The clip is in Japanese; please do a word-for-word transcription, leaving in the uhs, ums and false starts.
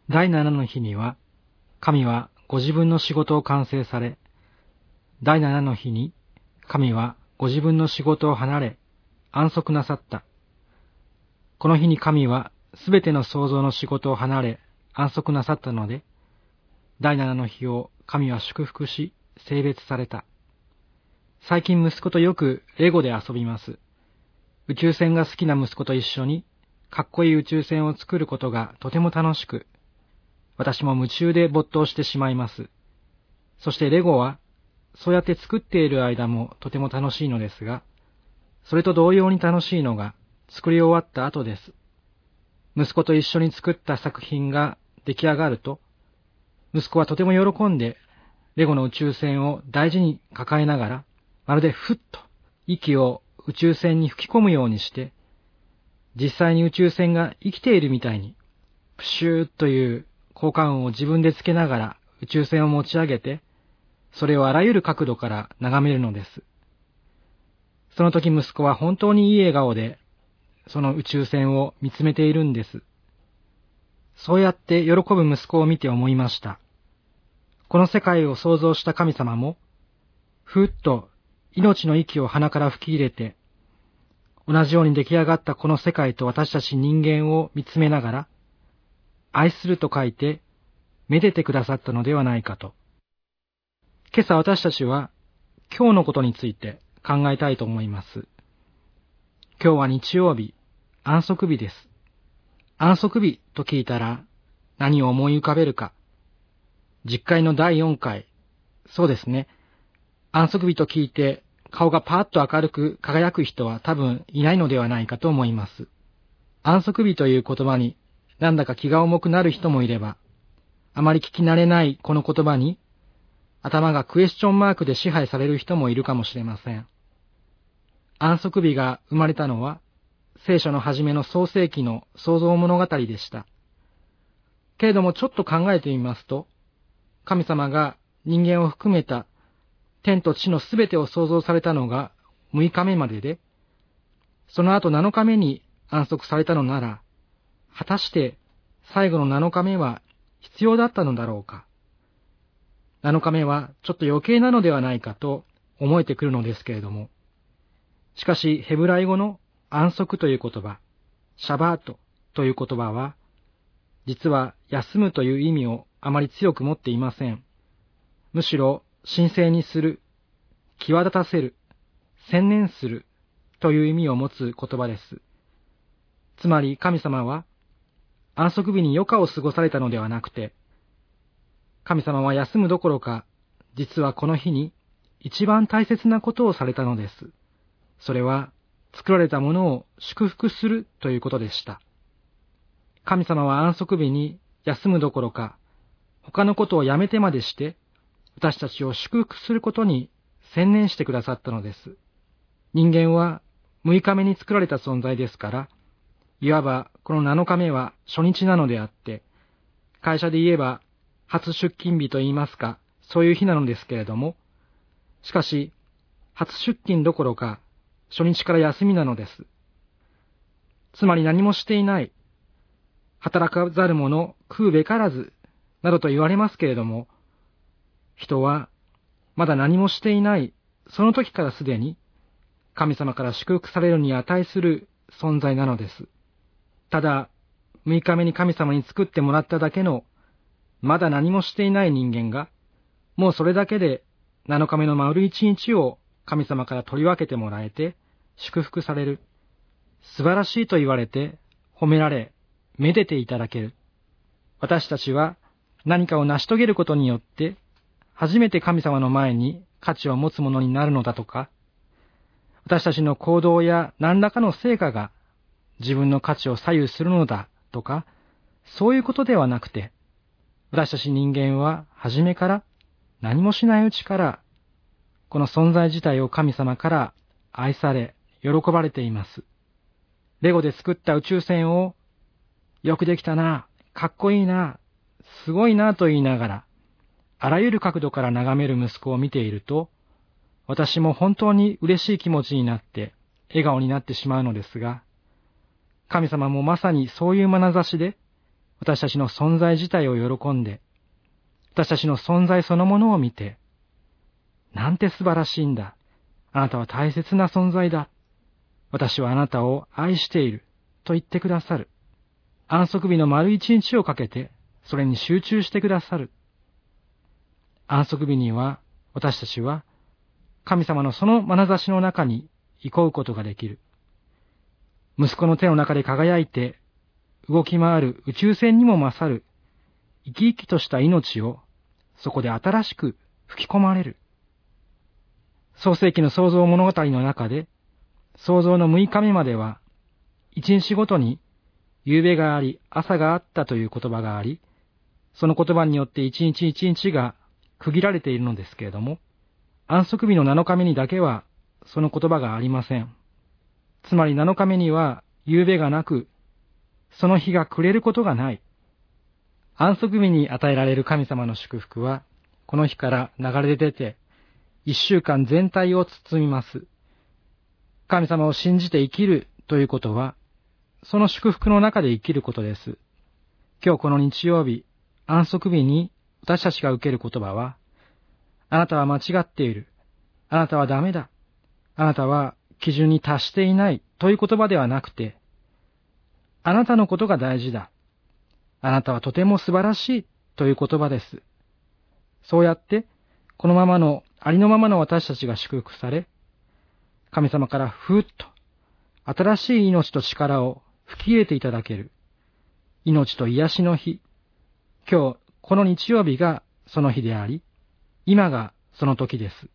第七の日には、神はご自分の仕事を完成され、第七の日に神はご自分の仕事を離れ、安息なさった。この日に神はすべての創造の仕事を離れ、安息なさったので、第七の日を神は祝福し、聖別された。最近息子とよくレゴで遊びます。宇宙船が好きな息子と一緒に、かっこいい宇宙船を作ることがとても楽しく、私も夢中で没頭してしまいます。そしてレゴは、そうやって作っている間もとても楽しいのですが、それと同様に楽しいのが作り終わった後です。息子と一緒に作った作品が出来上がると、息子はとても喜んで、レゴの宇宙船を大事に抱えながら、まるでふっと息を宇宙船に吹き込むようにして、実際に宇宙船が生きているみたいに、プシューという効果音を自分でつけながら宇宙船を持ち上げて、それをあらゆる角度から眺めるのです。その時息子は本当にいい笑顔で、その宇宙船を見つめているんです。そうやって喜ぶ息子を見て思いました。この世界を創造した神様も、ふっと命の息を鼻から吹き入れて、同じように出来上がったこの世界と私たち人間を見つめながら、愛すると書いて、めでてくださったのではないかと。今朝私たちは、今日のことについて考えたいと思います。今日は日曜日、安息日です。安息日と聞いたら、何を思い浮かべるか。実会のだいよんかい、そうですね。安息日と聞いて、顔がパーッと明るく輝く人は多分いないのではないかと思います。安息日という言葉になんだか気が重くなる人もいれば、あまり聞き慣れないこの言葉に頭がクエスチョンマークで支配される人もいるかもしれません。安息日が生まれたのは聖書の初めの創世記の創造物語でした。けれどもちょっと考えてみますと、神様が人間を含めた天と地のすべてを創造されたのがむいかめまでで、その後なのかめに安息されたのなら、果たして最後のなのかめは必要だったのだろうか。なのかめはちょっと余計なのではないかと思えてくるのですけれども、しかしヘブライ語の安息という言葉、シャバートという言葉は、実は休むという意味をあまり強く持っていません。むしろ神聖にする、際立たせる、専念するという意味を持つ言葉です。つまり神様は安息日に余暇を過ごされたのではなくて、神様は休むどころか、実はこの日に一番大切なことをされたのです。それは作られたものを祝福するということでした。神様は安息日に休むどころか、他のことをやめてまでして、私たちを祝福することに専念してくださったのです。人間はむいかめに作られた存在ですから、いわばこのなのかめは初日なのであって、会社で言えば初出勤日と言いますか、そういう日なのですけれども、しかし初出勤どころか初日から休みなのです。つまり何もしていない、働かざる者食うべからずなどと言われますけれども、人はまだ何もしていないその時からすでに神様から祝福されるに値する存在なのです。ただむいかめに神様に作ってもらっただけのまだ何もしていない人間が、もうそれだけでなのかめの丸一日を神様から取り分けてもらえて祝福される、素晴らしいと言われて褒められめでていただける。私たちは何かを成し遂げることによって初めて神様の前に価値を持つものになるのだとか、私たちの行動や何らかの成果が自分の価値を左右するのだとか、そういうことではなくて、私たち人間は初めから何もしないうちからこの存在自体を神様から愛され喜ばれています。レゴで作った宇宙船をよくできたな、かっこいいな、すごいなと言いながら、あらゆる角度から眺める息子を見ていると、私も本当に嬉しい気持ちになって笑顔になってしまうのですが、神様もまさにそういう眼差しで私たちの存在自体を喜んで、私たちの存在そのものを見て、なんて素晴らしいんだ。あなたは大切な存在だ。私はあなたを愛している。と言ってくださる。安息日の丸一日をかけて、それに集中してくださる。安息日には、私たちは、神様のその眼差しの中に憩うことができる。息子の手の中で輝いて、動き回る宇宙船にも勝る、生き生きとした命を、そこで新しく吹き込まれる。創世記の創造物語の中で、創造の六日目までは、一日ごとに、夕べがあり、朝があったという言葉があり、その言葉によって一日一日が区切られているのですけれども、安息日の七日目にだけは、その言葉がありません。つまり七日目には、夕べがなく、その日が暮れることがない。安息日に与えられる神様の祝福は、この日から流れ出て、一週間全体を包みます。神様を信じて生きるということは、その祝福の中で生きることです。今日この日曜日、安息日に私たちが受ける言葉は、あなたは間違っている。あなたはダメだ。あなたは基準に達していないという言葉ではなくて、あなたのことが大事だ。あなたはとても素晴らしいという言葉です。そうやって、このままの、ありのままの私たちが祝福され、神様からふーっと、新しい命と力を吹き入れていただける、命と癒しの日。今日、この日曜日がその日であり、今がその時です。